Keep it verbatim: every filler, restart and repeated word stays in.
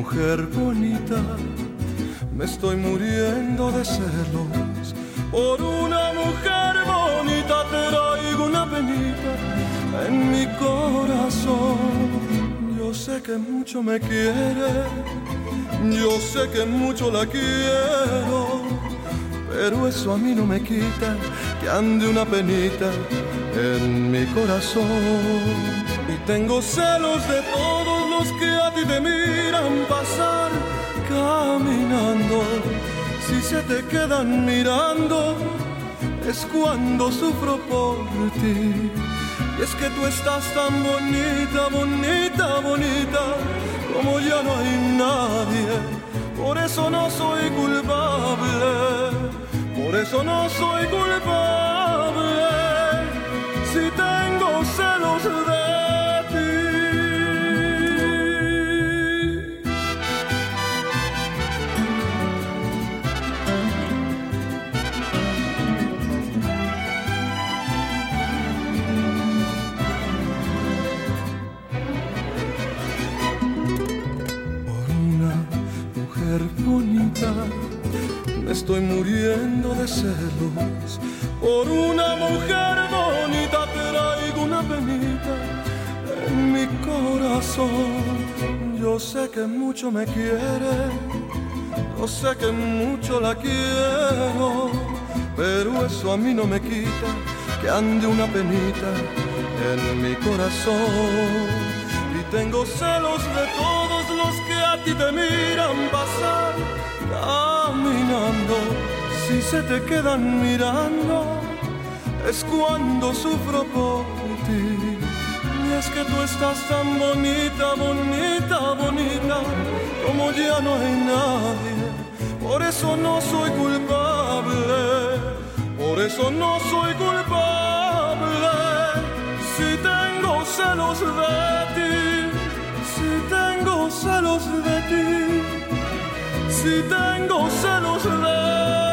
mujer bonita, me estoy muriendo de celos. Por una mujer bonita traigo una penita en mi corazón. Yo sé que mucho me quiere, yo sé que mucho la quiero, pero eso a mí no me quita que ande una penita en mi corazón. Y tengo celos de todos los que a ti te miran pasar caminando. Si se te quedan mirando es cuando sufro por ti. Y es que tú estás tan bonita, bonita, bonita, como ya no hay nadie. Por eso no soy culpable, por eso no soy culpable. Si tengo celos de bonita, me estoy muriendo de celos. Por una mujer bonita traigo una penita en mi corazón. Yo sé que mucho me quiere, yo sé que mucho la quiero, pero eso a mí no me quita que ande una penita en mi corazón. Y tengo celos de todos los que a ti te miran pasar caminando. Si se te quedan mirando es cuando sufro por ti. Y es que tú estás tan bonita, bonita, bonita, como ya no hay nadie. Por eso no soy culpable, por eso no soy culpable. Si tengo celos de ti, si tengo celos de ti, si tengo celos de ti.